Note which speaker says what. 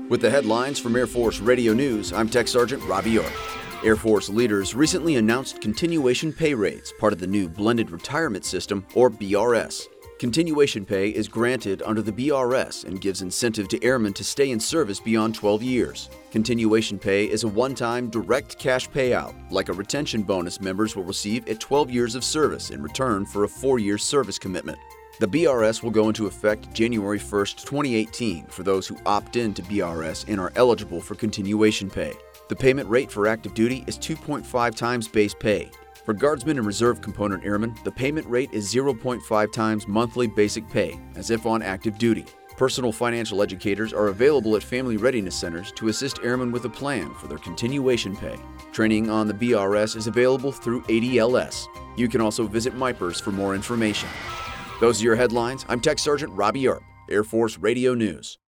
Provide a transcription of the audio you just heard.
Speaker 1: With the headlines from Air Force Radio News, I'm Tech Sergeant Robbie York. Air Force leaders recently announced continuation pay rates, part of the new Blended Retirement System, or BRS. Continuation pay is granted under the BRS and gives incentive to airmen to stay in service beyond 12 years. Continuation pay is a one-time direct cash payout, like a retention bonus members will receive at 12 years of service in return for a 4-year service commitment. The BRS will go into effect January 1st, 2018 for those who opt in to BRS and are eligible for continuation pay. The payment rate for active duty is 2.5 times base pay. For Guardsmen and Reserve Component Airmen, the payment rate is 0.5 times monthly basic pay, as if on active duty. Personal financial educators are available at Family Readiness Centers to assist airmen with a plan for their continuation pay. Training on the BRS is available through ADLS. You can also visit MIPERS for more information. Those are your headlines. I'm Tech Sergeant Robbie Yarp, Air Force Radio News.